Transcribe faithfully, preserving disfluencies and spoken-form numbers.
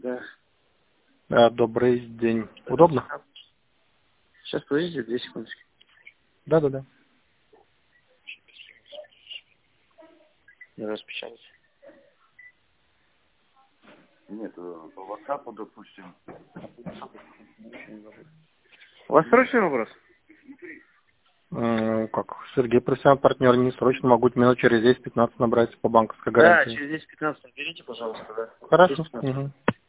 Да. Да, добрый день. Удобно? Сейчас, подождите, две секундочки. Да-да-да. Не распечатайте. Нет, по WhatsApp, допустим. У вас срочный вопрос? М, Как? Сергей, профессиональный партнер, не срочно, могу минут через десять-пятнадцать набрать по банковской Да, гарантии. через десять пятнадцать наберите, пожалуйста, да. Хорошо. десять пятнадцать. Угу.